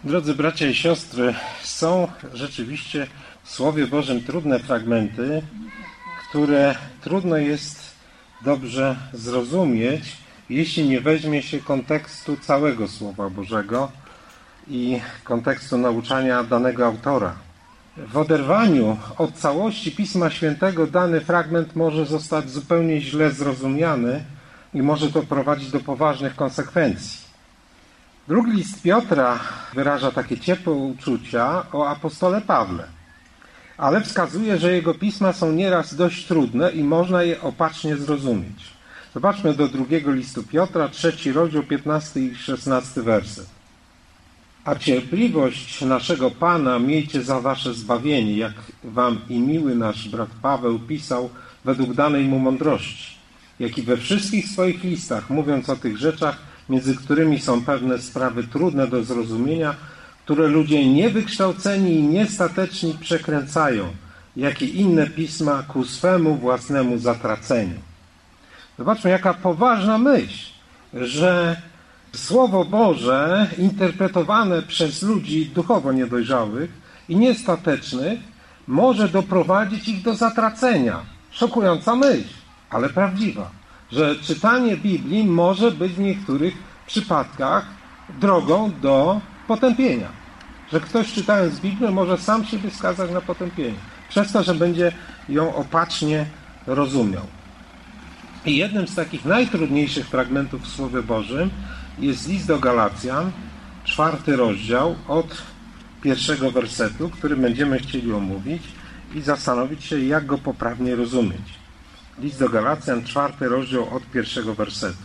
Drodzy bracia i siostry, są rzeczywiście w Słowie Bożym trudne fragmenty, które trudno jest dobrze zrozumieć, jeśli nie weźmie się kontekstu całego Słowa Bożego i kontekstu nauczania danego autora. W oderwaniu od całości Pisma Świętego dany fragment może zostać zupełnie źle zrozumiany i może to prowadzić do poważnych konsekwencji. Drugi list Piotra wyraża takie ciepłe uczucia o apostole Pawle, ale wskazuje, że jego pisma są nieraz dość trudne i można je opacznie zrozumieć. Zobaczmy do drugiego listu Piotra, 3 rozdział, 15 i 16 werset. A cierpliwość naszego Pana miejcie za wasze zbawienie, jak wam i miły nasz brat Paweł pisał według danej mu mądrości, jak i we wszystkich swoich listach, mówiąc o tych rzeczach, między którymi są pewne sprawy trudne do zrozumienia, które ludzie niewykształceni i niestateczni przekręcają, jak i inne pisma ku swemu własnemu zatraceniu. Zobaczmy, jaka poważna myśl, że Słowo Boże interpretowane przez ludzi duchowo niedojrzałych i niestatecznych może doprowadzić ich do zatracenia. Szokująca myśl, ale prawdziwa, że czytanie Biblii może być w niektórych przypadkach drogą do potępienia. Że ktoś czytając Biblię może sam siebie skazać na potępienie. Przez to, że będzie ją opacznie rozumiał. I jednym z takich najtrudniejszych fragmentów w Słowie Bożym jest list do Galacjan, 4 rozdział, od 1 wersetu, który będziemy chcieli omówić i zastanowić się, jak go poprawnie rozumieć. List do Galacjan, 4 rozdział, od 1 wersetu.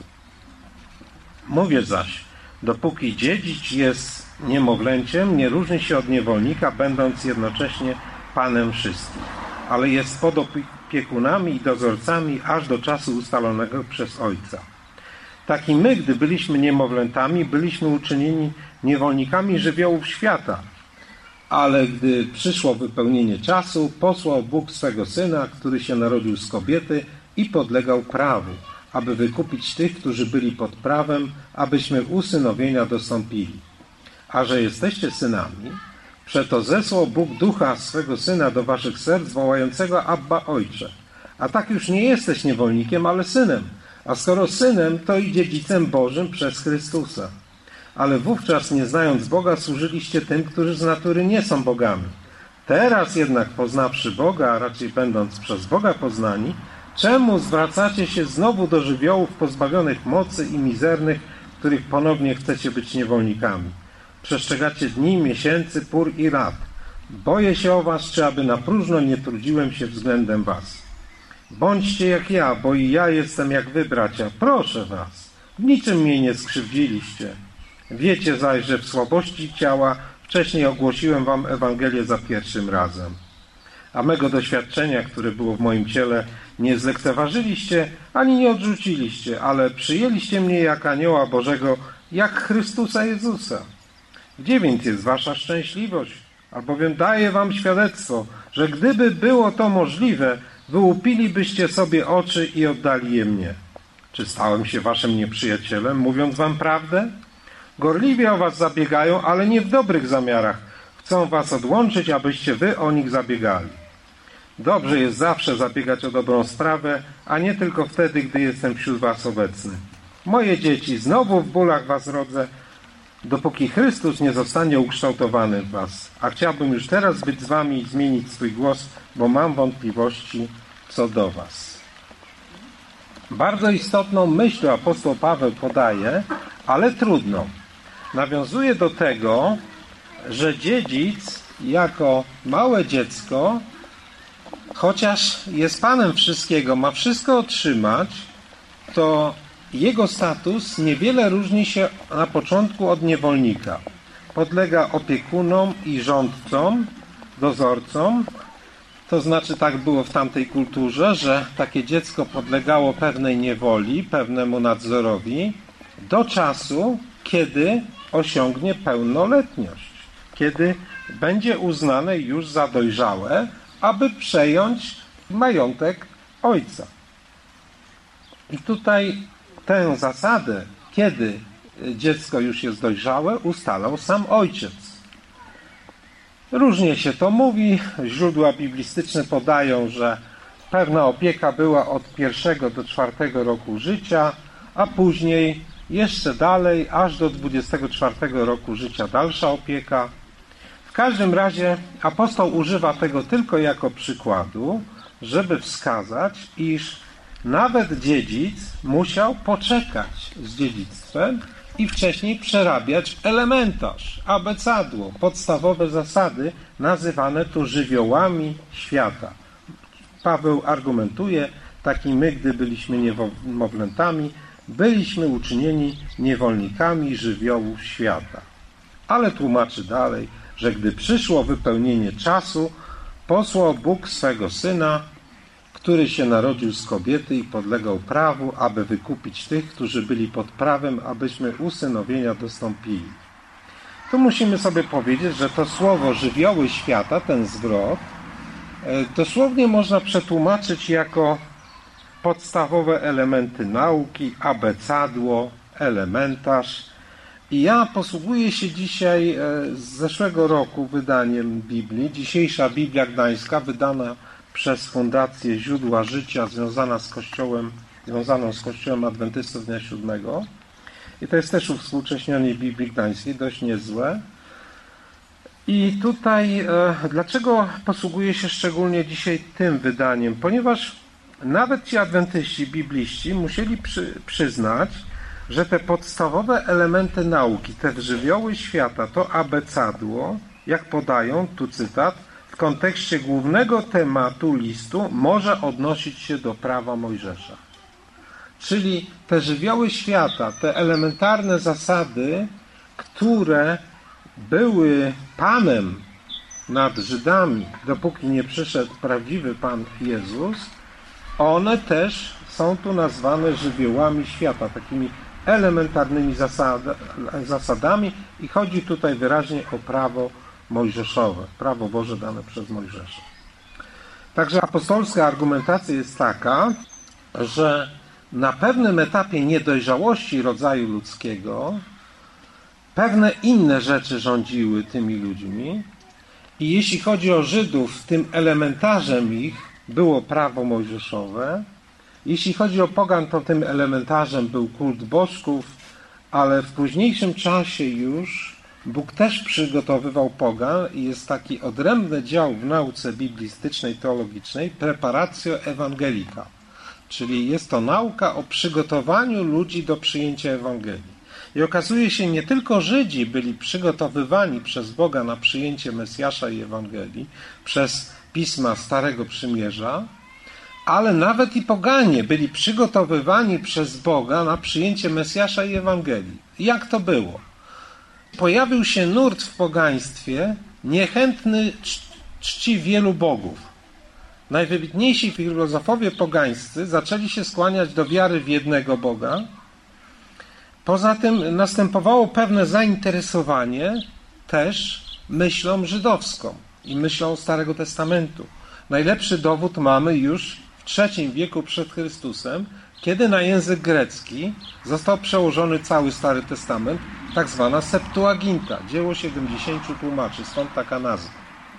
Mówię zaś, dopóki dziedzic jest niemowlęciem, nie różni się od niewolnika, będąc jednocześnie panem wszystkich, ale jest pod opiekunami i dozorcami aż do czasu ustalonego przez Ojca. Tak i my, gdy byliśmy niemowlętami, byliśmy uczynieni niewolnikami żywiołów świata. Ale gdy przyszło wypełnienie czasu, posłał Bóg swego Syna, który się narodził z kobiety i podlegał prawu, aby wykupić tych, którzy byli pod prawem, abyśmy usynowienia dostąpili. A że jesteście synami, przeto zesłał Bóg Ducha swego Syna do waszych serc, wołającego Abba, Ojcze. A tak już nie jesteś niewolnikiem, ale synem. A skoro synem, to i dziedzicem Bożym przez Chrystusa. Ale wówczas, nie znając Boga, służyliście tym, którzy z natury nie są bogami. Teraz jednak, poznawszy Boga, a raczej będąc przez Boga poznani, czemu zwracacie się znowu do żywiołów pozbawionych mocy i mizernych, których ponownie chcecie być niewolnikami? Przestrzegacie dni, miesięcy, pór i lat. Boję się o was, czy aby na próżno nie trudziłem się względem was. Bądźcie jak ja, bo i ja jestem jak wy, bracia. Proszę was, w niczym mnie nie skrzywdziliście. Wiecie zaś, że w słabości ciała wcześniej ogłosiłem wam Ewangelię za pierwszym razem. A mego doświadczenia, które było w moim ciele, nie zlekceważyliście, ani nie odrzuciliście, ale przyjęliście mnie jak anioła Bożego, jak Chrystusa Jezusa. Gdzie więc jest wasza szczęśliwość? Albowiem daję wam świadectwo, że gdyby było to możliwe, wyłupilibyście sobie oczy i oddali je mnie. Czy stałem się waszym nieprzyjacielem, mówiąc wam prawdę? Gorliwie o was zabiegają, ale nie w dobrych zamiarach. Chcą was odłączyć, abyście wy o nich zabiegali. Dobrze jest zawsze zabiegać o dobrą sprawę, a nie tylko wtedy, gdy jestem wśród was obecny. Moje dzieci, znowu w bólach was rodzę, dopóki Chrystus nie zostanie ukształtowany w was. A chciałbym już teraz być z wami i zmienić swój głos, bo mam wątpliwości co do was. Bardzo istotną myśl apostoł Paweł podaje, ale trudną. Nawiązuje do tego, że dziedzic jako małe dziecko, chociaż jest panem wszystkiego, ma wszystko otrzymać, to jego status niewiele różni się na początku od niewolnika. Podlega opiekunom i rządcom, dozorcom. To znaczy, tak było w tamtej kulturze, że takie dziecko podlegało pewnej niewoli, pewnemu nadzorowi do czasu, kiedy osiągnie pełnoletność, kiedy będzie uznane już za dojrzałe, aby przejąć majątek ojca. I tutaj tę zasadę, kiedy dziecko już jest dojrzałe, ustalał sam ojciec. Różnie się to mówi. Źródła biblistyczne podają, że pewna opieka była od 1 do 4 roku życia, a później jeszcze dalej, aż do 24 roku życia dalsza opieka. W każdym razie apostoł używa tego tylko jako przykładu, żeby wskazać, iż nawet dziedzic musiał poczekać z dziedzictwem i wcześniej przerabiać elementarz, abecadło, podstawowe zasady nazywane tu żywiołami świata. Paweł argumentuje, tak i my, gdy byliśmy niemowlętami, byliśmy uczynieni niewolnikami żywiołów świata. Ale tłumaczy dalej, że gdy przyszło wypełnienie czasu, posłał Bóg swego Syna, który się narodził z kobiety i podlegał prawu, aby wykupić tych, którzy byli pod prawem, abyśmy usynowienia dostąpili. Tu musimy sobie powiedzieć, że to słowo żywioły świata, ten zwrot, dosłownie można przetłumaczyć jako podstawowe elementy nauki, abecadło, elementarz. I ja posługuję się dzisiaj z zeszłego roku wydaniem Biblii. Dzisiejsza Biblia Gdańska, wydana przez Fundację Źródła Życia, związaną z Kościołem Adwentystów Dnia Siódmego. I to jest też uwspółcześnienie Biblii Gdańskiej, dość niezłe. I tutaj, dlaczego posługuję się szczególnie dzisiaj tym wydaniem? Ponieważ nawet ci adwentyści, bibliści musieli przyznać, że te podstawowe elementy nauki, te żywioły świata, to abecadło, jak podają, tu cytat, w kontekście głównego tematu listu może odnosić się do prawa Mojżesza. Czyli te żywioły świata, te elementarne zasady, które były Panem nad Żydami, dopóki nie przyszedł prawdziwy Pan Jezus, one też są tu nazwane żywiołami świata, takimi elementarnymi zasadami i chodzi tutaj wyraźnie o prawo mojżeszowe, prawo Boże dane przez Mojżesza. Także apostolska argumentacja jest taka, że na pewnym etapie niedojrzałości rodzaju ludzkiego pewne inne rzeczy rządziły tymi ludźmi i jeśli chodzi o Żydów, tym elementarzem ich było prawo mojżeszowe. Jeśli chodzi o pogan, to tym elementarzem był kult bożków, ale w późniejszym czasie już Bóg też przygotowywał pogan i jest taki odrębny dział w nauce biblistycznej, teologicznej, preparatio evangelica, czyli jest to nauka o przygotowaniu ludzi do przyjęcia Ewangelii. I okazuje się, nie tylko Żydzi byli przygotowywani przez Boga na przyjęcie Mesjasza i Ewangelii, przez pisma Starego Przymierza, ale nawet i poganie byli przygotowywani przez Boga na przyjęcie Mesjasza i Ewangelii. Jak to było? Pojawił się nurt w pogaństwie niechętny czci wielu bogów. Najwybitniejsi filozofowie pogańscy zaczęli się skłaniać do wiary w jednego Boga. Poza tym następowało pewne zainteresowanie też myślą żydowską i myślą Starego Testamentu. Najlepszy dowód mamy już w III wieku przed Chrystusem, kiedy na język grecki został przełożony cały Stary Testament, tak zwana Septuaginta, dzieło 70 tłumaczy, stąd taka nazwa.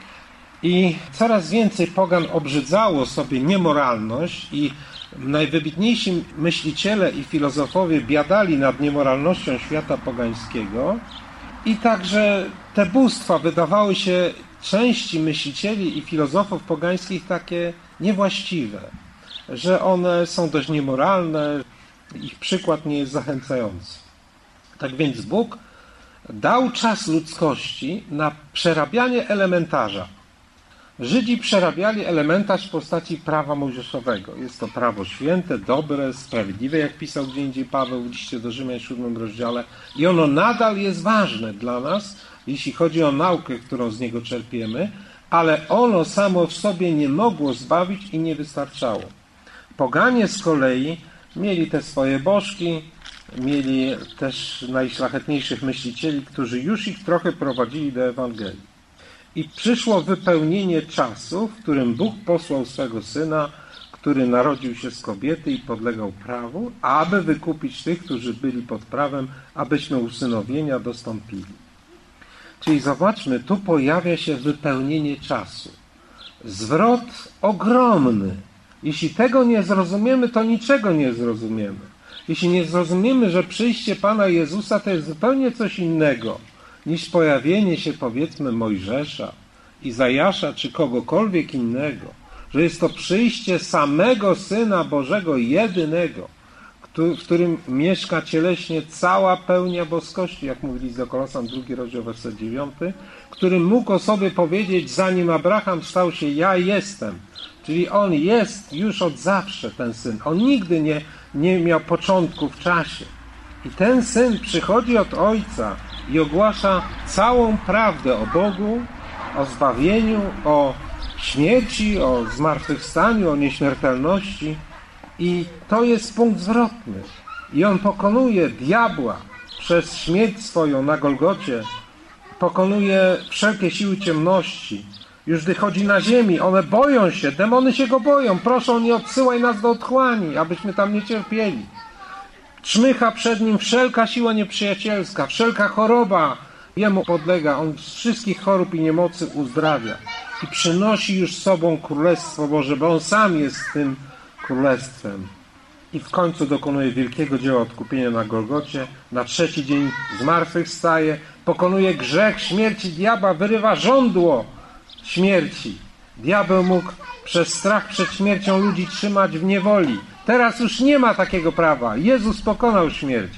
I coraz więcej pogan obrzydzało sobie niemoralność i najwybitniejsi myśliciele i filozofowie biadali nad niemoralnością świata pogańskiego i także te bóstwa wydawały się części myślicieli i filozofów pogańskich takie niewłaściwe, że one są dość niemoralne, ich przykład nie jest zachęcający. Tak więc Bóg dał czas ludzkości na przerabianie elementarza. Żydzi przerabiali elementarz w postaci prawa mojżeszowego. Jest to prawo święte, dobre, sprawiedliwe, jak pisał gdzie indziej Paweł w liście do Rzymian 7 rozdziale. I ono nadal jest ważne dla nas, jeśli chodzi o naukę, którą z niego czerpiemy, ale ono samo w sobie nie mogło zbawić i nie wystarczało. Poganie z kolei mieli te swoje bożki, mieli też najszlachetniejszych myślicieli, którzy już ich trochę prowadzili do Ewangelii. I przyszło wypełnienie czasu, w którym Bóg posłał swego Syna, który narodził się z kobiety i podlegał prawu, aby wykupić tych, którzy byli pod prawem, abyśmy usynowienia dostąpili. Czyli zobaczmy, tu pojawia się wypełnienie czasu. Zwrot ogromny. Jeśli tego nie zrozumiemy, to niczego nie zrozumiemy. Jeśli nie zrozumiemy, że przyjście Pana Jezusa to jest zupełnie coś innego niż pojawienie się, powiedzmy, Mojżesza, Izajasza czy kogokolwiek innego, że jest to przyjście samego Syna Bożego jedynego, w którym mieszka cieleśnie cała pełnia boskości, jak mówi list do Kolosan, 2 rozdział, werset 9, który mógł o sobie powiedzieć, zanim Abraham stał się, ja jestem. Czyli on jest już od zawsze, ten Syn. On nigdy nie miał początku w czasie. I ten Syn przychodzi od Ojca i ogłasza całą prawdę o Bogu, o zbawieniu, o śmierci, o zmartwychwstaniu, o nieśmiertelności. I to jest punkt zwrotny. I on pokonuje diabła przez śmierć swoją na Golgocie. Pokonuje wszelkie siły ciemności. Już gdy chodzi na ziemi, one boją się, demony się go boją. Proszą, nie odsyłaj nas do otchłani, abyśmy tam nie cierpieli. Czmycha przed nim wszelka siła nieprzyjacielska, wszelka choroba jemu podlega. On z wszystkich chorób i niemocy uzdrawia. I przynosi już sobą Królestwo Boże, bo on sam jest tym Królestwem. I w końcu dokonuje wielkiego dzieła odkupienia na Golgocie. Na trzeci dzień zmartwychwstaje, pokonuje grzech, śmierci, diabła, wyrywa żądło śmierci. Diabeł mógł przez strach przed śmiercią ludzi trzymać w niewoli. Teraz już nie ma takiego prawa. Jezus pokonał śmierć.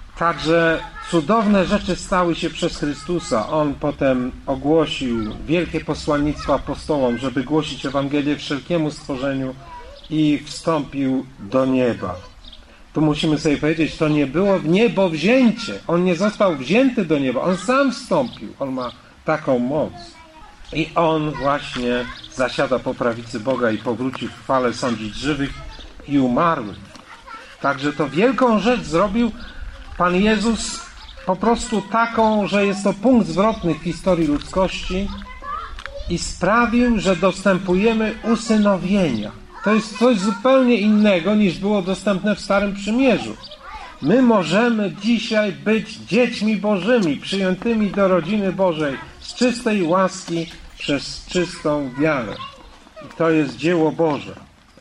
Także cudowne rzeczy stały się przez Chrystusa. On potem ogłosił wielkie posłannictwo apostołom, żeby głosić Ewangelię wszelkiemu stworzeniu i wstąpił do nieba. Tu musimy sobie powiedzieć, to nie było w niebo wzięcie. On nie został wzięty do nieba. On sam wstąpił. On ma taką moc. I on właśnie zasiada po prawicy Boga i powróci w chwale sądzić żywych i umarłych. Także to wielką rzecz zrobił Pan Jezus, po prostu taką, że jest to punkt zwrotny w historii ludzkości i sprawił, że dostępujemy usynowienia. To jest coś zupełnie innego niż było dostępne w Starym Przymierzu. My możemy dzisiaj być dziećmi Bożymi, przyjętymi do rodziny Bożej z czystej łaski przez czystą wiarę. I to jest dzieło Boże.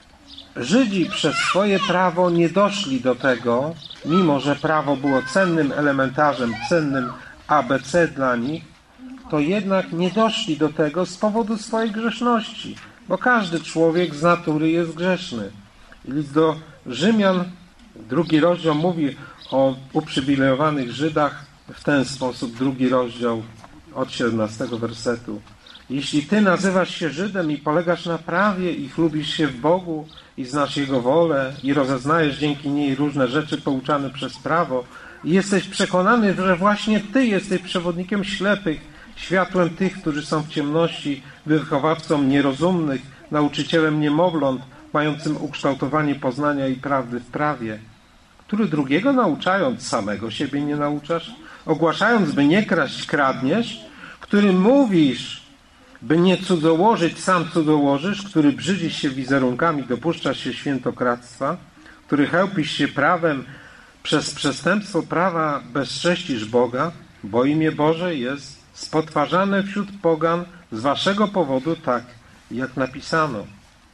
Żydzi przez swoje prawo nie doszli do tego, mimo że prawo było cennym elementarzem, cennym ABC dla nich, to jednak nie doszli do tego z powodu swojej grzeszności, bo każdy człowiek z natury jest grzeszny. List do Rzymian, 2 rozdział mówi o uprzywilejowanych Żydach w ten sposób, 2 rozdział od 17 wersetu. Jeśli ty nazywasz się Żydem i polegasz na prawie i chlubisz się w Bogu i znasz Jego wolę i rozeznajesz dzięki niej różne rzeczy pouczane przez prawo i jesteś przekonany, że właśnie ty jesteś przewodnikiem ślepych, światłem tych, którzy są w ciemności, wychowawcą nierozumnych, nauczycielem niemowląt, mającym ukształtowanie poznania i prawdy w prawie, który drugiego nauczając, samego siebie nie nauczasz, ogłaszając, by nie kraść, kradniesz, który mówisz, by nie cudzołożyć, sam cudzołożysz, który brzydzisz się wizerunkami, dopuszczasz się świętokradztwa, który chełpisz się prawem, przez przestępstwo prawa bezcześcisz Boga, bo imię Boże jest spotwarzane wśród pogan z waszego powodu, tak jak napisano.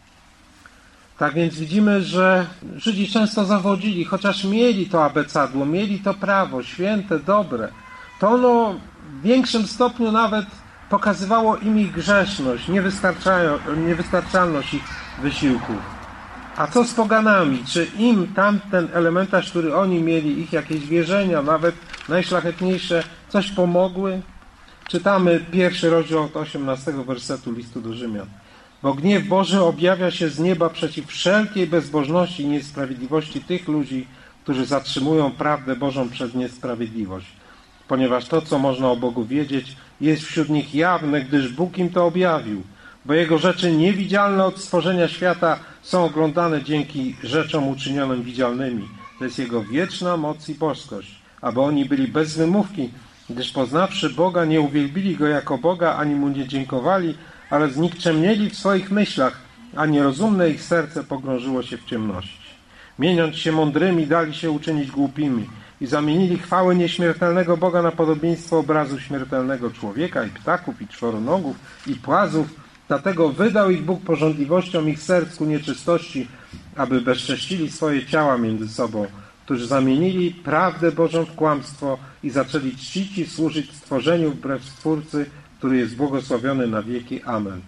Tak więc widzimy, że Żydzi często zawodzili, chociaż mieli to abecadło, mieli to prawo, święte, dobre, to ono w większym stopniu nawet pokazywało im ich grzeszność, niewystarczalność ich wysiłków. A co z poganami? Czy im tamten elementarz, który oni mieli, ich jakieś wierzenia, nawet najszlachetniejsze, coś pomogły? Czytamy 1 rozdział od 18 wersetu listu do Rzymian. Bo gniew Boży objawia się z nieba przeciw wszelkiej bezbożności i niesprawiedliwości tych ludzi, którzy zatrzymują prawdę Bożą przez niesprawiedliwość. Ponieważ to, co można o Bogu wiedzieć, jest wśród nich jawne, gdyż Bóg im to objawił. Bo Jego rzeczy niewidzialne od stworzenia świata są oglądane dzięki rzeczom uczynionym widzialnymi. To jest Jego wieczna moc i boskość, aby oni byli bez wymówki, gdyż poznawszy Boga, nie uwielbili Go jako Boga, ani Mu nie dziękowali, ale znikczemnieli w swoich myślach, a nierozumne ich serce pogrążyło się w ciemności. Mieniąc się mądrymi, dali się uczynić głupimi i zamienili chwałę nieśmiertelnego Boga na podobieństwo obrazu śmiertelnego człowieka i ptaków, i czworonogów, i płazów. Dlatego wydał ich Bóg pożądliwością ich serc ku nieczystości, aby bezcześcili swoje ciała między sobą, którzy zamienili prawdę Bożą w kłamstwo i zaczęli czcić i służyć stworzeniu wbrew Stwórcy, który jest błogosławiony na wieki. Amen.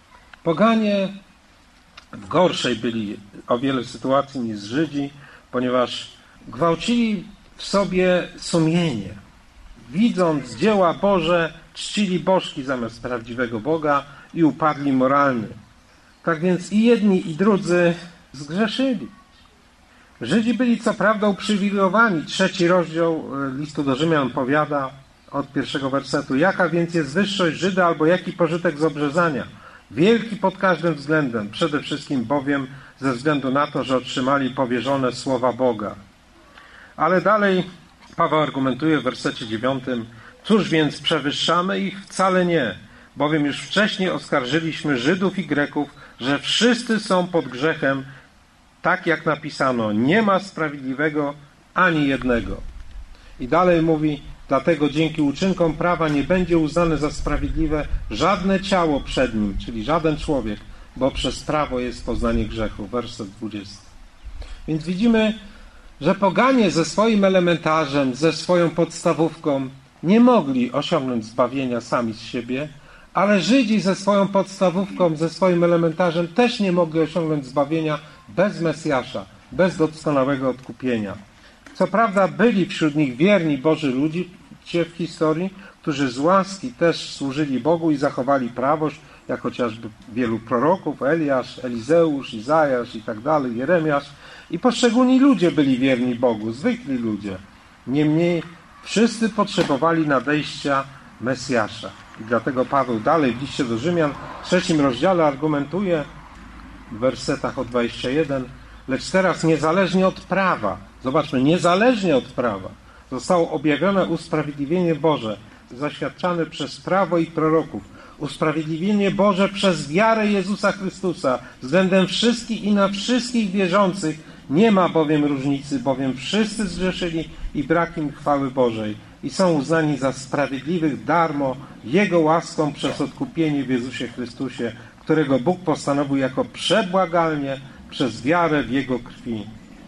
Poganie w gorszej byli o wiele sytuacji niż Żydzi, ponieważ gwałcili w sobie sumienie. Widząc dzieła Boże, czcili bożki zamiast prawdziwego Boga i upadli moralny. Tak więc i jedni, i drudzy zgrzeszyli. Żydzi byli co prawda uprzywilejowani. 3 rozdział listu do Rzymian powiada od 1 wersetu: jaka więc jest wyższość Żyda, albo jaki pożytek z obrzezania? Wielki pod każdym względem, przede wszystkim bowiem ze względu na to, że otrzymali powierzone słowa Boga. Ale dalej Paweł argumentuje w wersecie 9: cóż więc, przewyższamy ich? Wcale nie, bowiem już wcześniej oskarżyliśmy Żydów i Greków, że wszyscy są pod grzechem, tak jak napisano, nie ma sprawiedliwego ani jednego. I dalej mówi: dlatego dzięki uczynkom prawa nie będzie uznane za sprawiedliwe żadne ciało przed nim, czyli żaden człowiek, bo przez prawo jest poznanie grzechu. Werset 20. Więc widzimy, że poganie ze swoim elementarzem, ze swoją podstawówką nie mogli osiągnąć zbawienia sami z siebie, ale Żydzi ze swoją podstawówką, ze swoim elementarzem też nie mogli osiągnąć zbawienia bez Mesjasza, bez doskonałego odkupienia. Co prawda byli wśród nich wierni Boży ludzie w historii, którzy z łaski też służyli Bogu i zachowali prawość, jak chociażby wielu proroków, Eliasz, Elizeusz, Izajasz i tak dalej, Jeremiasz. I poszczególni ludzie byli wierni Bogu, zwykli ludzie. Niemniej wszyscy potrzebowali nadejścia Mesjasza. I dlatego Paweł dalej w liście do Rzymian w 3 rozdziale argumentuje w wersetach od 21: lecz teraz niezależnie od prawa, zobaczmy, niezależnie od prawa, zostało objawione usprawiedliwienie Boże, zaświadczane przez prawo i proroków. Usprawiedliwienie Boże przez wiarę Jezusa Chrystusa względem wszystkich i na wszystkich wierzących. Nie ma bowiem różnicy, bowiem wszyscy zgrzeszyli i brak im chwały Bożej i są uznani za sprawiedliwych darmo Jego łaską przez odkupienie w Jezusie Chrystusie, którego Bóg postanowił jako przebłagalnie przez wiarę w Jego krwi.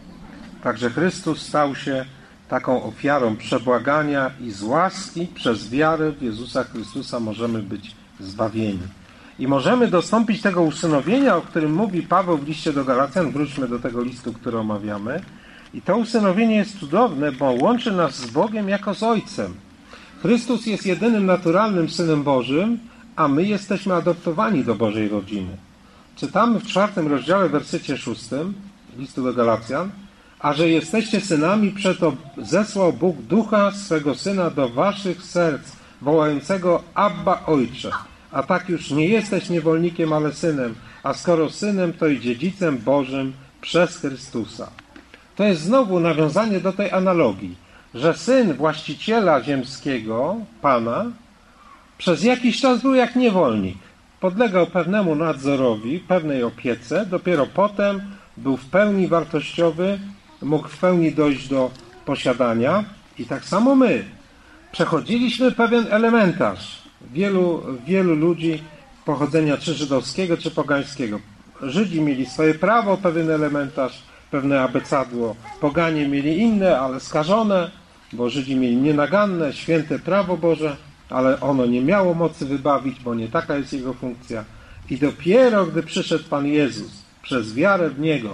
Także Chrystus stał się taką ofiarą przebłagania i z łaski przez wiarę w Jezusa Chrystusa możemy być zbawieni. I możemy dostąpić tego usynowienia, o którym mówi Paweł w liście do Galacjan. Wróćmy do tego listu, który omawiamy. I to usynowienie jest cudowne, bo łączy nas z Bogiem jako z Ojcem. Chrystus jest jedynym naturalnym Synem Bożym, a my jesteśmy adoptowani do Bożej rodziny. Czytamy w 4 rozdziale, w wersecie 6 listu do Galacjan: a że jesteście synami, przeto zesłał Bóg Ducha swego Syna do waszych serc, wołającego Abba, Ojcze. A tak już nie jesteś niewolnikiem, ale synem, a skoro synem, to i dziedzicem Bożym przez Chrystusa. To jest znowu nawiązanie do tej analogii, że syn właściciela ziemskiego, Pana, przez jakiś czas był jak niewolnik. Podlegał pewnemu nadzorowi, pewnej opiece, dopiero potem był w pełni wartościowy, mógł w pełni dojść do posiadania. I tak samo my przechodziliśmy pewien elementarz. Wielu ludzi pochodzenia czy żydowskiego, czy pogańskiego. Żydzi mieli swoje prawo, pewien elementarz, pewne abecadło. Poganie mieli inne, ale skażone, bo Żydzi mieli nienaganne, święte prawo Boże, ale ono nie miało mocy wybawić, bo nie taka jest jego funkcja. I dopiero gdy przyszedł Pan Jezus, przez wiarę w Niego,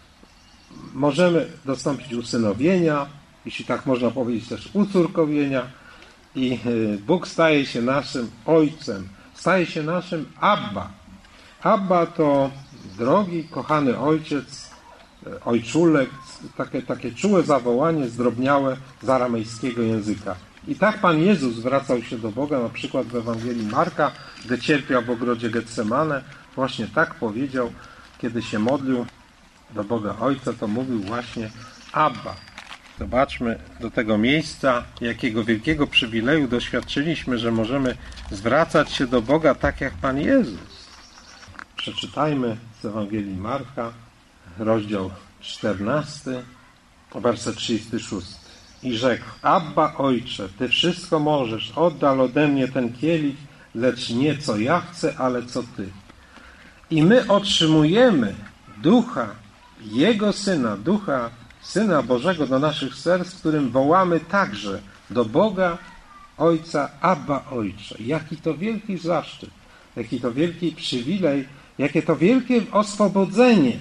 możemy dostąpić usynowienia, jeśli tak można powiedzieć też ucórkowienia, i Bóg staje się naszym Ojcem, staje się naszym Abba. Abba to drogi, kochany Ojciec, ojczulek, takie czułe zawołanie, zdrobniałe z aramejskiego języka. I tak Pan Jezus zwracał się do Boga, na przykład w Ewangelii Marka, gdy cierpiał w ogrodzie Getsemane. Właśnie tak powiedział, kiedy się modlił do Boga Ojca, to mówił właśnie Abba. Zobaczmy do tego miejsca, jakiego wielkiego przywileju doświadczyliśmy, że możemy zwracać się do Boga tak jak Pan Jezus. Przeczytajmy z Ewangelii Marka, rozdział 14, werset 36. i rzekł: Abba, Ojcze, Ty wszystko możesz, oddal ode mnie ten kielich, lecz nie co ja chcę, ale co Ty. I my otrzymujemy Ducha Jego Syna, Ducha Syna Bożego do naszych serc, w którym wołamy także do Boga Ojca: Abba, Ojcze. Jaki to wielki zaszczyt, jaki to wielki przywilej, jakie to wielkie oswobodzenie.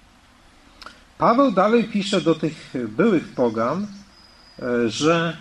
Paweł dalej pisze do tych byłych pogan, że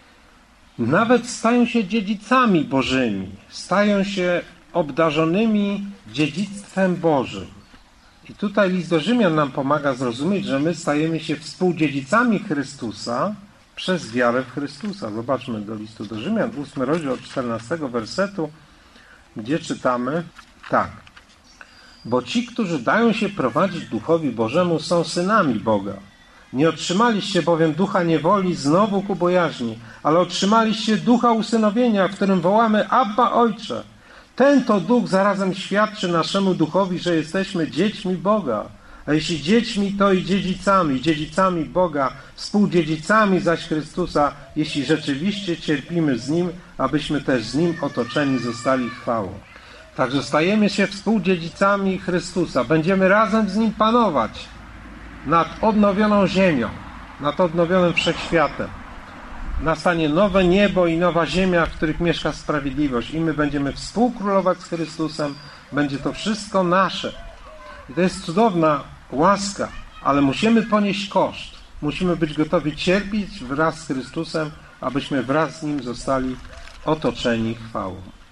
nawet stają się dziedzicami Bożymi, stają się obdarzonymi dziedzictwem Bożym. I tutaj list do Rzymian nam pomaga zrozumieć, że my stajemy się współdziedzicami Chrystusa przez wiarę w Chrystusa. Zobaczmy do listu do Rzymian, 8 rozdział 14 wersetu, gdzie czytamy tak: Bo ci, którzy dają się prowadzić Duchowi Bożemu, są synami Boga. Nie otrzymaliście bowiem ducha niewoli znowu ku bojaźni, ale otrzymaliście ducha usynowienia, w którym wołamy: Abba, Ojcze. Ten to duch zarazem świadczy naszemu duchowi, że jesteśmy dziećmi Boga. A jeśli dziećmi, to i dziedzicami, dziedzicami Boga, współdziedzicami zaś Chrystusa, jeśli rzeczywiście cierpimy z Nim, abyśmy też z Nim otoczeni zostali chwałą. Także stajemy się współdziedzicami Chrystusa. Będziemy razem z Nim panować nad odnowioną ziemią, nad odnowionym wszechświatem. Nastanie nowe niebo i nowa ziemia, w których mieszka sprawiedliwość. I my będziemy współkrólować z Chrystusem. Będzie to wszystko nasze. I to jest cudowna łaska, ale musimy ponieść koszt. Musimy być gotowi cierpieć wraz z Chrystusem, abyśmy wraz z Nim zostali otoczeni chwałą.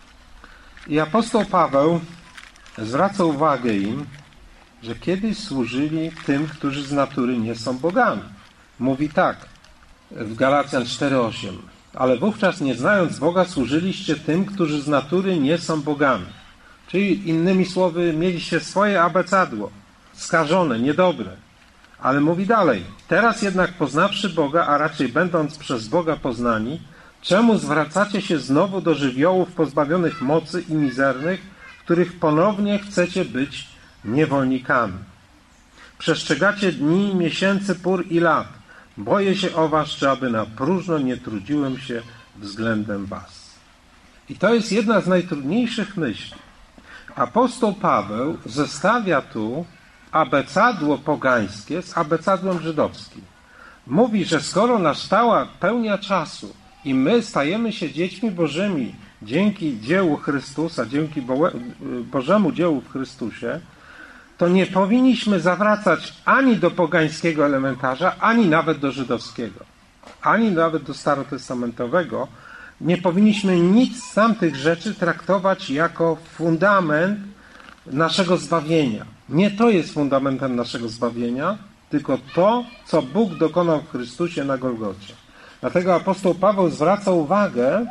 I apostoł Paweł zwraca uwagę im, że kiedyś służyli tym, którzy z natury nie są bogami. Mówi tak w Galacjan 4:8: Ale wówczas, nie znając Boga, służyliście tym, którzy z natury nie są bogami. Czyli innymi słowy, mieliście swoje abecadło, skażone, niedobre. Ale mówi dalej: Teraz jednak poznawszy Boga, a raczej będąc przez Boga poznani, czemu zwracacie się znowu do żywiołów pozbawionych mocy i mizernych, których ponownie chcecie być niewolnikami? Przestrzegacie dni, miesięcy, pór i lat. Boję się o was, czy aby na próżno nie trudziłem się względem was. I to jest jedna z najtrudniejszych myśli. Apostoł Paweł zestawia tu abecadło pogańskie z abecadłem żydowskim. Mówi, że skoro nastała pełnia czasu i my stajemy się dziećmi Bożymi dzięki dziełu Chrystusa, dzięki Bożemu dziełu w Chrystusie, to nie powinniśmy zawracać ani do pogańskiego elementarza, ani nawet do żydowskiego, ani nawet do starotestamentowego. Nie powinniśmy nic z tamtych rzeczy traktować jako fundament naszego zbawienia. Nie to jest fundamentem naszego zbawienia, tylko to, co Bóg dokonał w Chrystusie na Golgocie. Dlatego apostoł Paweł zwraca uwagę,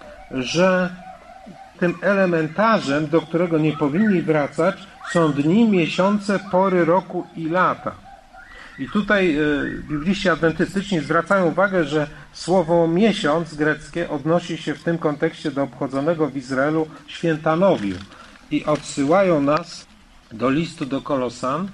że tym elementarzem, do którego nie powinni wracać, są dni, miesiące, pory roku i lata. I tutaj bibliści adwentystyczni zwracają uwagę, że słowo miesiąc greckie odnosi się w tym kontekście do obchodzonego w Izraelu święta Nowiu. I odsyłają nas do listu do Kolosan,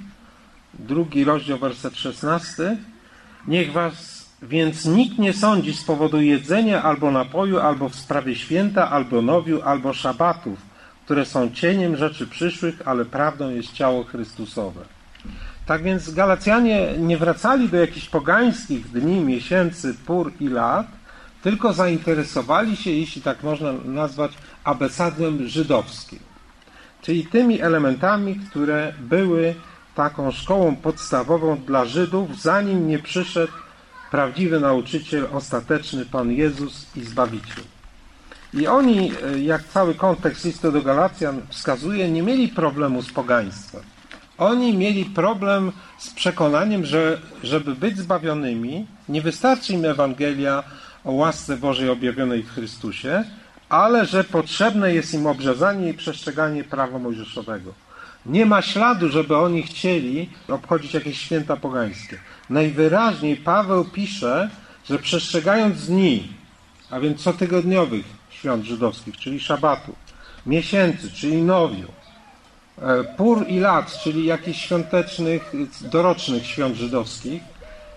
2 rozdział, werset 16. Niech was więc nikt nie sądzi z powodu jedzenia albo napoju, albo w sprawie święta, albo nowiu, albo szabatów, które są cieniem rzeczy przyszłych, ale prawdą jest ciało Chrystusowe. Tak więc Galacjanie nie wracali do jakichś pogańskich dni, miesięcy, pór i lat, tylko zainteresowali się, jeśli tak można nazwać, abecadłem żydowskim. Czyli tymi elementami, które były taką szkołą podstawową dla Żydów, zanim nie przyszedł prawdziwy nauczyciel, ostateczny Pan Jezus i Zbawiciel. I oni, jak cały kontekst listu do Galacjan wskazuje, nie mieli problemu z pogaństwem. Oni mieli problem z przekonaniem, że żeby być zbawionymi, nie wystarczy im Ewangelia o łasce Bożej objawionej w Chrystusie, ale że potrzebne jest im obrzezanie i przestrzeganie prawa mojżeszowego. Nie ma śladu, żeby oni chcieli obchodzić jakieś święta pogańskie. Najwyraźniej Paweł pisze, że przestrzegając dni, a więc cotygodniowych świąt żydowskich, czyli szabatu, miesięcy, czyli nowiu, pór i lat, czyli jakichś świątecznych, dorocznych świąt żydowskich,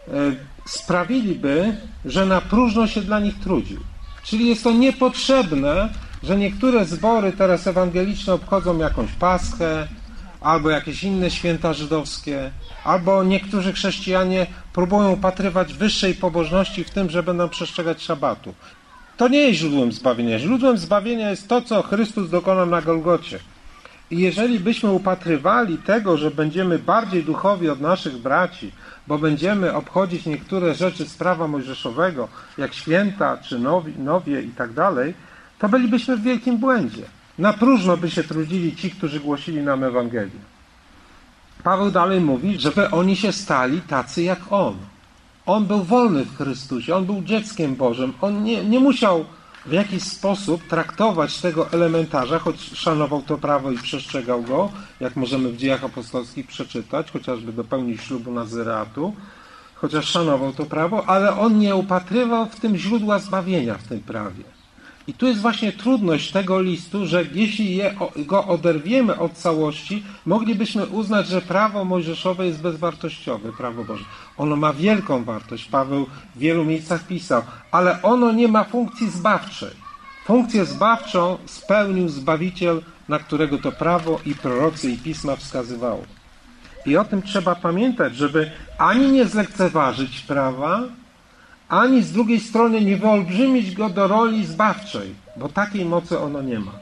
sprawiliby, że na próżno się dla nich trudził. Czyli jest to niepotrzebne, że niektóre zbory teraz ewangeliczne obchodzą jakąś Paschę, albo jakieś inne święta żydowskie, albo niektórzy chrześcijanie próbują upatrywać wyższej pobożności w tym, że będą przestrzegać szabatu. To nie jest źródłem zbawienia. Źródłem zbawienia jest to, co Chrystus dokonał na Golgocie. I jeżeli byśmy upatrywali tego, że będziemy bardziej duchowi od naszych braci, bo będziemy obchodzić niektóre rzeczy z prawa mojżeszowego, jak święta, czy nowie i tak dalej, to bylibyśmy w wielkim błędzie. Na próżno by się trudzili ci, którzy głosili nam Ewangelię. Paweł dalej mówi, żeby oni się stali tacy jak On. On był wolny w Chrystusie, on był dzieckiem Bożym, on nie musiał w jakiś sposób traktować tego elementarza, choć szanował to prawo i przestrzegał go, jak możemy w Dziejach Apostolskich przeczytać, chociażby do pełni ślubu Nazyreatu, chociaż szanował to prawo, ale on nie upatrywał w tym źródła zbawienia w tym prawie. I tu jest właśnie trudność tego listu, że jeśli go oderwiemy od całości, moglibyśmy uznać, że prawo mojżeszowe jest bezwartościowe, prawo Boże. Ono ma wielką wartość, Paweł w wielu miejscach pisał, ale ono nie ma funkcji zbawczej. Funkcję zbawczą spełnił Zbawiciel, na którego to prawo i prorocy i pisma wskazywało. I o tym trzeba pamiętać, żeby ani nie zlekceważyć prawa, ani z drugiej strony nie wyolbrzymić go do roli zbawczej, bo takiej mocy ono nie ma.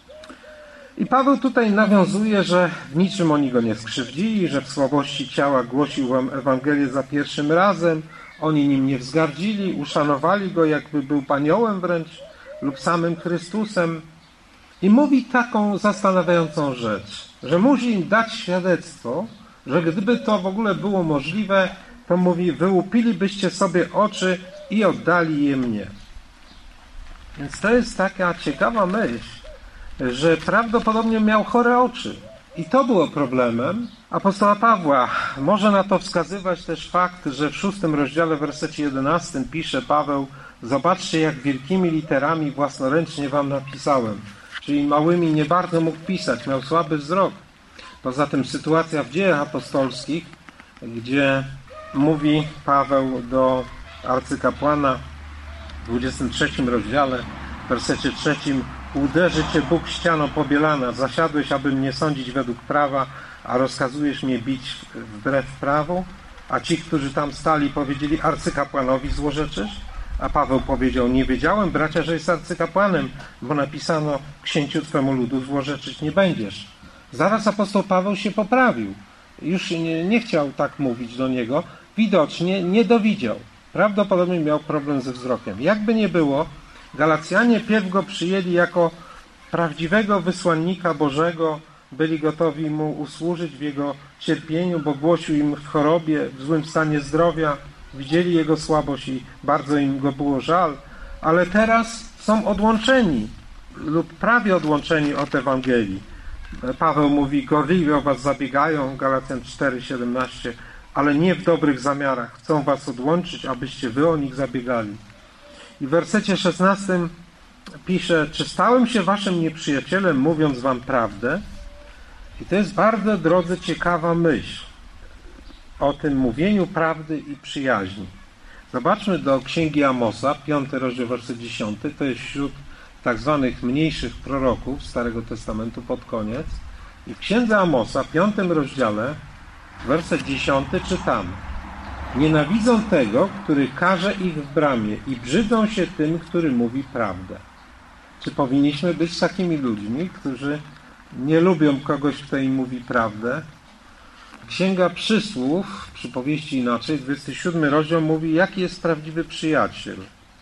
I Paweł tutaj nawiązuje, że w niczym oni go nie skrzywdzili, że w słabości ciała głosił wam Ewangelię za pierwszym razem, oni nim nie wzgardzili, uszanowali go, jakby był aniołem wręcz lub samym Chrystusem. I mówi taką zastanawiającą rzecz, że musi im dać świadectwo, że gdyby to w ogóle było możliwe, to mówi, wyłupilibyście sobie oczy i oddali je mnie. Więc to jest taka ciekawa myśl, że prawdopodobnie miał chore oczy. I to było problemem apostoła Pawła. Może na to wskazywać też fakt, że w 6 rozdziale, w wersecie 11 pisze Paweł, zobaczcie, jak wielkimi literami własnoręcznie wam napisałem. Czyli małymi nie bardzo mógł pisać, miał słaby wzrok. Poza tym sytuacja w Dziejach Apostolskich, gdzie mówi Paweł do arcykapłana w 23 rozdziale, w wersecie 3: uderzy cię Bóg ścianą pobielana, zasiadłeś, aby mnie sądzić według prawa, a rozkazujesz mnie bić wbrew prawu? A ci, którzy tam stali, powiedzieli, arcykapłanowi złorzeczysz? A Paweł powiedział, nie wiedziałem, bracia, że jest arcykapłanem, bo napisano, księciu twemu ludu złorzeczyć nie będziesz. Zaraz apostoł Paweł się poprawił. Już nie chciał tak mówić do niego. Widocznie nie dowidział. Prawdopodobnie miał problem ze wzrokiem. Jakby nie było, Galacjanie pierw go przyjęli jako prawdziwego wysłannika Bożego, byli gotowi mu usłużyć w jego cierpieniu, bo głosił im w chorobie, w złym stanie zdrowia, widzieli jego słabość i bardzo im go było żal, ale teraz są odłączeni lub prawie odłączeni od Ewangelii. Paweł mówi, gorliwie o was zabiegają, Galacjan 4:17, ale nie w dobrych zamiarach. Chcą was odłączyć, abyście wy o nich zabiegali. I w wersecie 16 pisze, czy stałem się waszym nieprzyjacielem, mówiąc wam prawdę? I to jest bardzo, drodzy, ciekawa myśl o tym mówieniu prawdy i przyjaźni. Zobaczmy do Księgi Amosa, 5 rozdział, werset 10. To jest wśród tak zwanych mniejszych proroków Starego Testamentu pod koniec. I w Księdze Amosa, 5 rozdziale, werset 10 czytamy: nienawidzą tego, który karze ich w bramie i brzydzą się tym, który mówi prawdę. Czy powinniśmy być takimi ludźmi, którzy nie lubią kogoś, kto im mówi prawdę? Księga Przysłów, przypowieści inaczej, 27 rozdział mówi, jaki jest prawdziwy przyjaciel.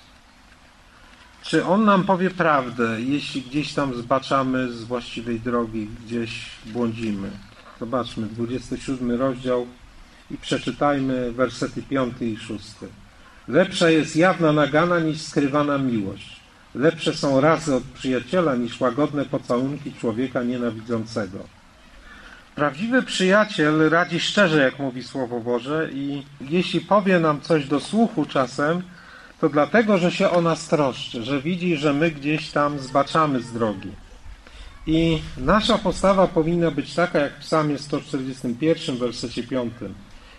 Czy on nam powie prawdę, jeśli gdzieś tam zbaczamy z właściwej drogi, gdzieś błądzimy? Zobaczmy, 27 rozdział i przeczytajmy wersety 5 i 6. Lepsza jest jawna nagana niż skrywana miłość. Lepsze są razy od przyjaciela niż łagodne pocałunki człowieka nienawidzącego. Prawdziwy przyjaciel radzi szczerze, jak mówi Słowo Boże, i jeśli powie nam coś do słuchu czasem, to dlatego, że się o nas troszczy, że widzi, że my gdzieś tam zbaczamy z drogi. I nasza postawa powinna być taka, jak w Psalmie 141, wersecie 5.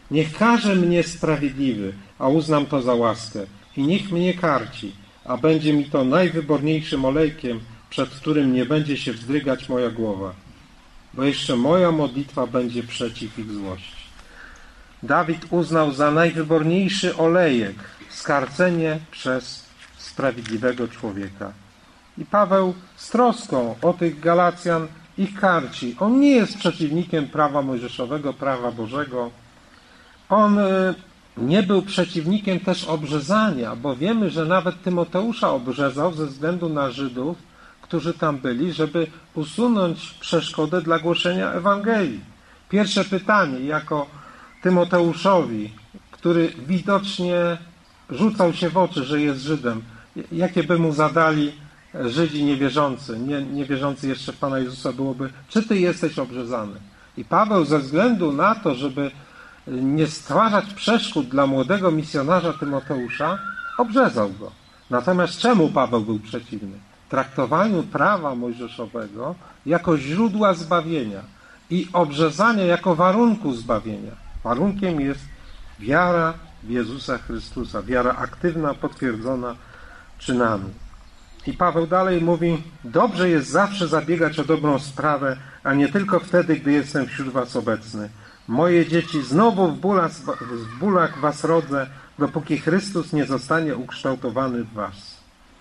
Niech karze mnie sprawiedliwy, a uznam to za łaskę. I niech mnie karci, a będzie mi to najwyborniejszym olejkiem, przed którym nie będzie się wzdrygać moja głowa. Bo jeszcze moja modlitwa będzie przeciw ich złości. Dawid uznał za najwyborniejszy olejek skarcenie przez sprawiedliwego człowieka. I Paweł z troską o tych Galacjan ich karci. On nie jest przeciwnikiem prawa mojżeszowego, prawa Bożego. On nie był przeciwnikiem też obrzezania, bo wiemy, że nawet Tymoteusza obrzezał ze względu na Żydów, którzy tam byli, żeby usunąć przeszkodę dla głoszenia Ewangelii. Pierwsze pytanie, jako Tymoteuszowi, który widocznie rzucał się w oczy, że jest Żydem, jakie by mu zadali Żydzi niewierzący, niewierzący jeszcze w Pana Jezusa, byłoby, czy ty jesteś obrzezany? I Paweł ze względu na to, żeby nie stwarzać przeszkód dla młodego misjonarza Tymoteusza, obrzezał go. Natomiast czemu Paweł był przeciwny? Traktowaniu prawa mojżeszowego jako źródła zbawienia i obrzezania jako warunku zbawienia. Warunkiem jest wiara w Jezusa Chrystusa, wiara aktywna, potwierdzona czynami. I Paweł dalej mówi, dobrze jest zawsze zabiegać o dobrą sprawę, a nie tylko wtedy, gdy jestem wśród was obecny. Moje dzieci, znowu w bólach was rodzę, dopóki Chrystus nie zostanie ukształtowany w was.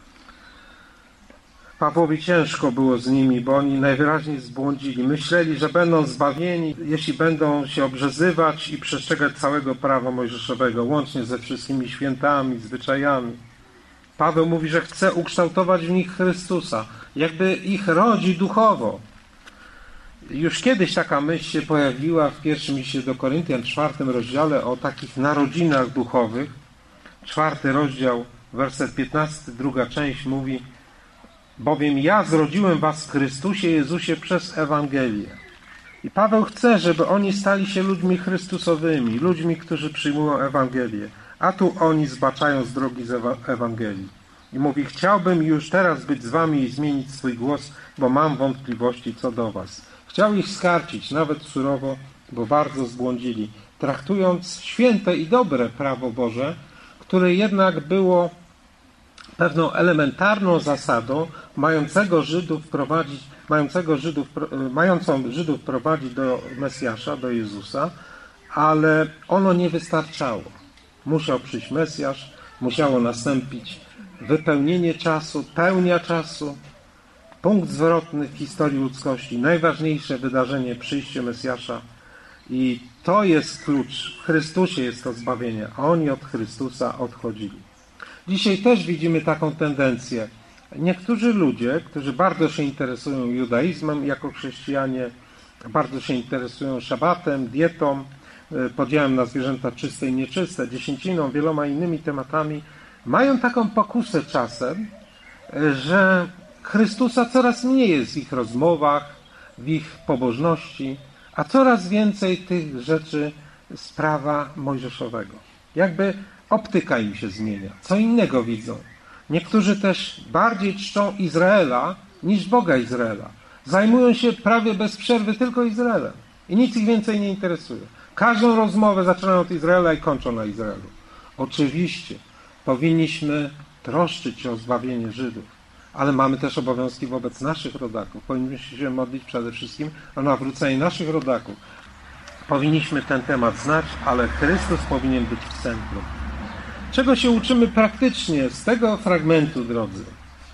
Pawłowi ciężko było z nimi, bo oni najwyraźniej zbłądzili. Myśleli, że będą zbawieni, jeśli będą się obrzezywać i przestrzegać całego prawa mojżeszowego, łącznie ze wszystkimi świętami, zwyczajami. Paweł mówi, że chce ukształtować w nich Chrystusa, jakby ich rodzi duchowo. Już kiedyś taka myśl się pojawiła w pierwszym liście do Koryntian, 4 rozdziale, o takich narodzinach duchowych. 4 rozdział, werset 15, druga część mówi, bowiem ja zrodziłem was w Chrystusie Jezusie przez Ewangelię. I Paweł chce, żeby oni stali się ludźmi chrystusowymi, ludźmi, którzy przyjmują Ewangelię. A tu oni zbaczają z drogi z Ewangelii. I mówi, chciałbym już teraz być z wami i zmienić swój głos, bo mam wątpliwości co do was. Chciał ich skarcić, nawet surowo, bo bardzo zbłądzili, traktując święte i dobre prawo Boże, które jednak było pewną elementarną zasadą mającą Żydów prowadzić do Mesjasza, do Jezusa, ale ono nie wystarczało. Musiał przyjść Mesjasz, musiało nastąpić wypełnienie czasu, pełnia czasu, punkt zwrotny w historii ludzkości, najważniejsze wydarzenie, przyjście Mesjasza. I to jest klucz. W Chrystusie jest to zbawienie, a oni od Chrystusa odchodzili. Dzisiaj też widzimy taką tendencję. Niektórzy ludzie, którzy bardzo się interesują judaizmem jako chrześcijanie, bardzo się interesują szabatem, dietą, podziałem na zwierzęta czyste i nieczyste, dziesięciną, wieloma innymi tematami, mają taką pokusę czasem, że Chrystusa coraz mniej jest w ich rozmowach, w ich pobożności, a coraz więcej tych rzeczy z prawa mojżeszowego. Jakby optyka im się zmienia, co innego widzą. Niektórzy też bardziej czczą Izraela niż Boga Izraela. Zajmują się prawie bez przerwy tylko Izraelem i nic ich więcej nie interesuje. Każdą rozmowę zaczynają od Izraela i kończą na Izraelu. Oczywiście powinniśmy troszczyć się o zbawienie Żydów, ale mamy też obowiązki wobec naszych rodaków. Powinniśmy się modlić przede wszystkim o nawrócenie naszych rodaków. Powinniśmy ten temat znać, ale Chrystus powinien być w centrum. Czego się uczymy praktycznie z tego fragmentu, drodzy?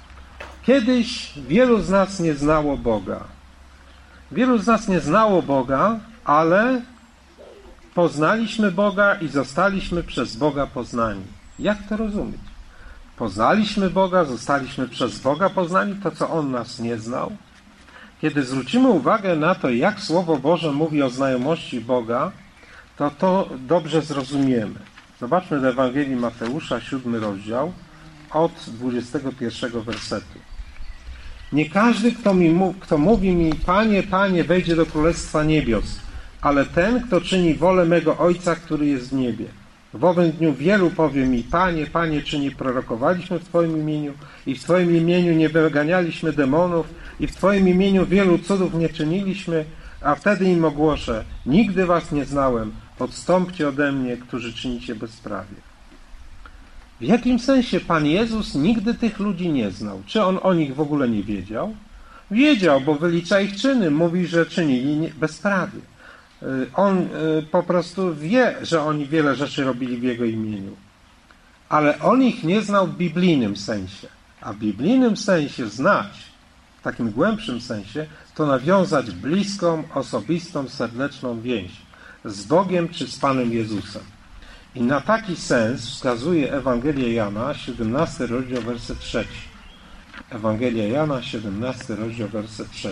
Kiedyś wielu z nas nie znało Boga. Wielu z nas nie znało Boga, ale poznaliśmy Boga i zostaliśmy przez Boga poznani. Jak to rozumieć? Poznaliśmy Boga, zostaliśmy przez Boga poznani, to co On nas nie znał. Kiedy zwrócimy uwagę na to, jak Słowo Boże mówi o znajomości Boga, to dobrze zrozumiemy. Zobaczmy do Ewangelii Mateusza, 7 rozdział, od 21 wersetu. Nie każdy, kto mówi mi, Panie, Panie, wejdzie do Królestwa Niebios, ale ten, kto czyni wolę mego Ojca, który jest w niebie. W owym dniu wielu powie mi, Panie, Panie, czy nie prorokowaliśmy w Twoim imieniu i w Twoim imieniu nie wyganialiśmy demonów i w Twoim imieniu wielu cudów nie czyniliśmy, a wtedy im ogłoszę, nigdy was nie znałem, odstąpcie ode mnie, którzy czynicie bezprawie. W jakim sensie Pan Jezus nigdy tych ludzi nie znał? Czy On o nich w ogóle nie wiedział? Wiedział, bo wylicza ich czyny. Mówi, że czynili bezprawie. On po prostu wie, że oni wiele rzeczy robili w Jego imieniu. Ale On ich nie znał w biblijnym sensie. A w biblijnym sensie znać, w takim głębszym sensie, to nawiązać bliską, osobistą, serdeczną więź z Bogiem czy z Panem Jezusem. I na taki sens wskazuje Ewangelia Jana, 17 rozdział, werset 3. Ewangelia Jana, 17 rozdział, werset 3.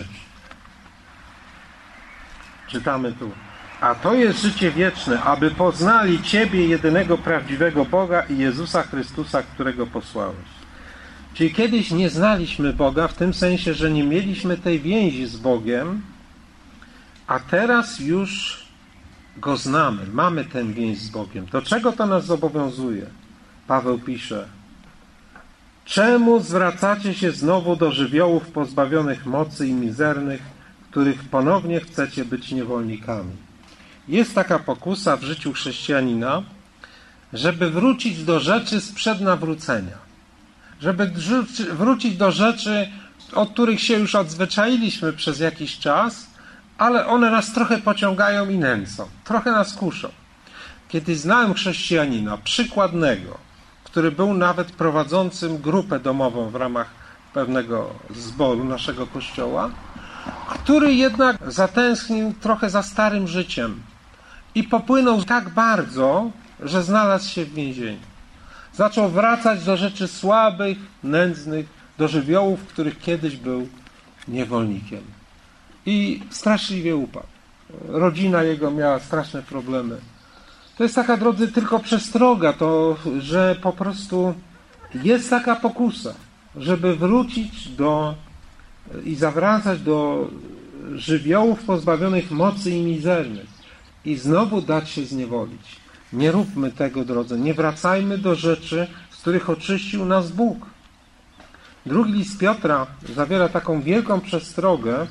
Czytamy tu. A to jest życie wieczne, aby poznali Ciebie, jedynego prawdziwego Boga i Jezusa Chrystusa, którego posłałeś. Czyli kiedyś nie znaliśmy Boga w tym sensie, że nie mieliśmy tej więzi z Bogiem, a teraz już Go znamy, mamy tę więź z Bogiem. Do czego to nas zobowiązuje? Paweł pisze: czemu zwracacie się znowu do żywiołów pozbawionych mocy i mizernych, których ponownie chcecie być niewolnikami? Jest taka pokusa w życiu chrześcijanina, żeby wrócić do rzeczy sprzed nawrócenia. Żeby wrócić do rzeczy, od których się już odzwyczailiśmy przez jakiś czas, ale one nas trochę pociągają i nęcą. Trochę nas kuszą. Kiedyś znałem chrześcijanina przykładnego, który był nawet prowadzącym grupę domową w ramach pewnego zboru naszego kościoła, który jednak zatęsknił trochę za starym życiem i popłynął tak bardzo, że znalazł się w więzieniu. Zaczął wracać do rzeczy słabych, nędznych, do żywiołów, których kiedyś był niewolnikiem. I straszliwie upadł. Rodzina jego miała straszne problemy. To jest taka, drodzy, tylko przestroga, to, że po prostu jest taka pokusa, żeby wrócić i zawracać do żywiołów pozbawionych mocy i mizernych i znowu dać się zniewolić. Nie róbmy tego, drodzy. Nie wracajmy do rzeczy, z których oczyścił nas Bóg. Drugi list Piotra zawiera taką wielką przestrogę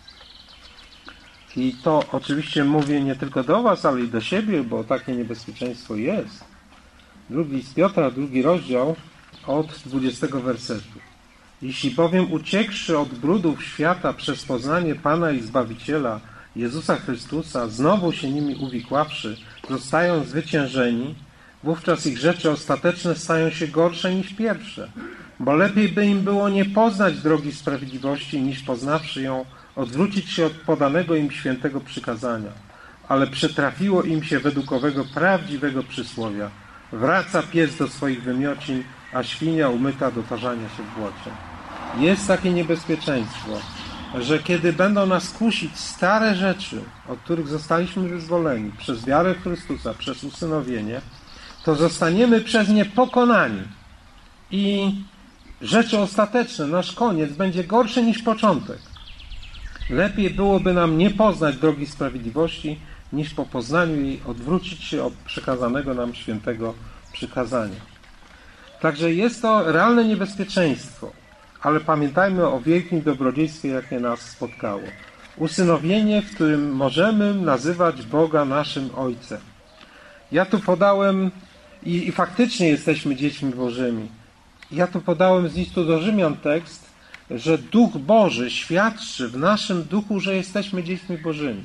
i to oczywiście mówię nie tylko do was, ale i do siebie, bo takie niebezpieczeństwo jest. Drugi list Piotra, 2 rozdział, od 20 wersetu. Jeśli bowiem uciekłszy od brudów świata przez poznanie Pana i Zbawiciela Jezusa Chrystusa, znowu się nimi uwikławszy, zostają zwyciężeni, wówczas ich rzeczy ostateczne stają się gorsze niż pierwsze. Bo lepiej by im było nie poznać drogi sprawiedliwości, niż poznawszy ją, odwrócić się od podanego im świętego przykazania. Ale przytrafiło im się według owego prawdziwego przysłowia: wraca pies do swoich wymiocin, a świnia umyta do tarzania się w błocie. Jest takie niebezpieczeństwo, że kiedy będą nas kusić stare rzeczy, od których zostaliśmy wyzwoleni przez wiarę w Chrystusa, przez usynowienie, to zostaniemy przez nie pokonani. I rzeczy ostateczne, nasz koniec będzie gorszy niż początek. Lepiej byłoby nam nie poznać drogi sprawiedliwości, niż po poznaniu jej odwrócić się od przekazanego nam świętego przykazania. Także jest to realne niebezpieczeństwo, ale pamiętajmy o wielkim dobrodziejstwie, jakie nas spotkało. Usynowienie, w którym możemy nazywać Boga naszym Ojcem. Ja tu podałem, i faktycznie jesteśmy dziećmi Bożymi, ja tu podałem z listu do Rzymian tekst, że Duch Boży świadczy w naszym duchu, że jesteśmy dziećmi Bożymi.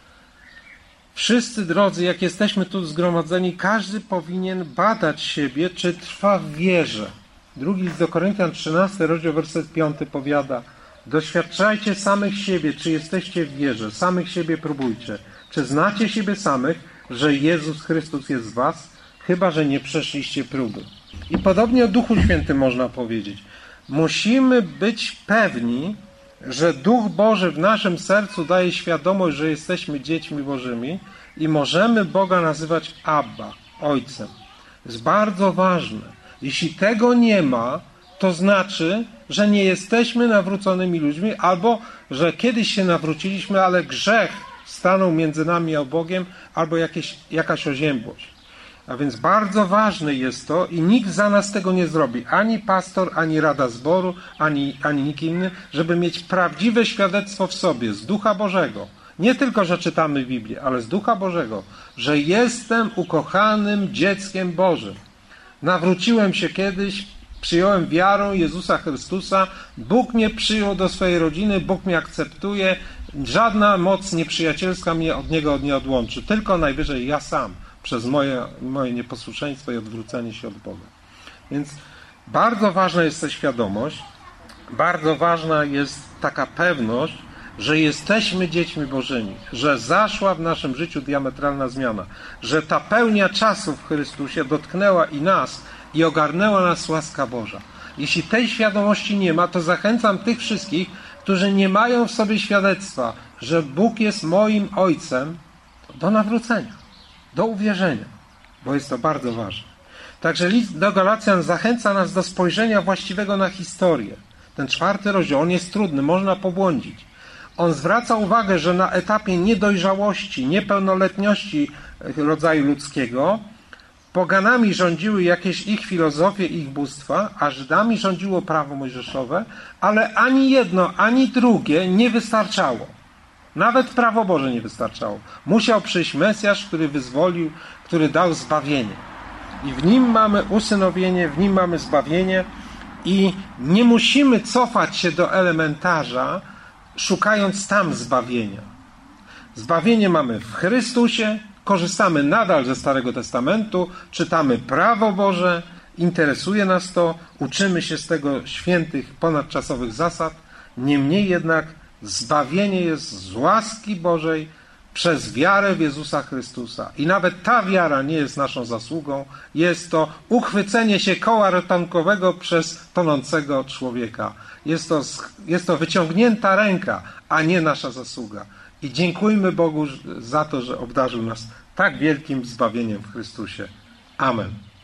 Wszyscy, drodzy, jak jesteśmy tu zgromadzeni, każdy powinien badać siebie, czy trwa w wierze. Drugi list do Koryntian, 13 rozdział, werset 5 powiada: doświadczajcie samych siebie, czy jesteście w wierze, samych siebie próbujcie. Czy znacie siebie samych, że Jezus Chrystus jest w was, chyba że nie przeszliście próby. I podobnie o Duchu Świętym można powiedzieć. Musimy być pewni, że Duch Boży w naszym sercu daje świadomość, że jesteśmy dziećmi Bożymi i możemy Boga nazywać Abba, Ojcem. To jest bardzo ważne. Jeśli tego nie ma, to znaczy, że nie jesteśmy nawróconymi ludźmi, albo że kiedyś się nawróciliśmy, ale grzech stanął między nami a Bogiem, albo jakaś oziębłość. A więc bardzo ważne jest to i nikt za nas tego nie zrobi. Ani pastor, ani rada zboru, ani nikt inny, żeby mieć prawdziwe świadectwo w sobie z Ducha Bożego. Nie tylko, że czytamy Biblię, ale z Ducha Bożego, że jestem ukochanym dzieckiem Bożym. Nawróciłem się kiedyś, przyjąłem wiarą Jezusa Chrystusa, Bóg mnie przyjął do swojej rodziny, Bóg mnie akceptuje, żadna moc nieprzyjacielska mnie od Niego nie odłączy, tylko najwyżej ja sam, przez moje nieposłuszeństwo i odwrócenie się od Boga. Więc bardzo ważna jest ta świadomość, bardzo ważna jest taka pewność, że jesteśmy dziećmi Bożymi, że zaszła w naszym życiu diametralna zmiana, że ta pełnia czasu w Chrystusie dotknęła i nas i ogarnęła nas łaska Boża. Jeśli tej świadomości nie ma, to zachęcam tych wszystkich, którzy nie mają w sobie świadectwa, że Bóg jest moim Ojcem, do nawrócenia, do uwierzenia, bo jest to bardzo ważne. Także list do Galacjan zachęca nas do spojrzenia właściwego na historię. Ten 4 rozdział, on jest trudny, można pobłądzić. On zwraca uwagę, że na etapie niedojrzałości, niepełnoletności rodzaju ludzkiego poganami rządziły jakieś ich filozofie, ich bóstwa, a Żydami rządziło prawo mojżeszowe, ale ani jedno, ani drugie nie wystarczało. Nawet prawo Boże nie wystarczało. Musiał przyjść Mesjasz, który wyzwolił, który dał zbawienie. I w Nim mamy usynowienie, w Nim mamy zbawienie i nie musimy cofać się do elementarza, szukając tam zbawienia. Zbawienie mamy w Chrystusie, korzystamy nadal ze Starego Testamentu, czytamy prawo Boże, interesuje nas to, uczymy się z tego świętych, ponadczasowych zasad. Niemniej jednak zbawienie jest z łaski Bożej przez wiarę w Jezusa Chrystusa. I nawet ta wiara nie jest naszą zasługą, jest to uchwycenie się koła ratunkowego przez tonącego człowieka. Jest to wyciągnięta ręka, a nie nasza zasługa. I dziękujmy Bogu za to, że obdarzył nas tak wielkim zbawieniem w Chrystusie. Amen.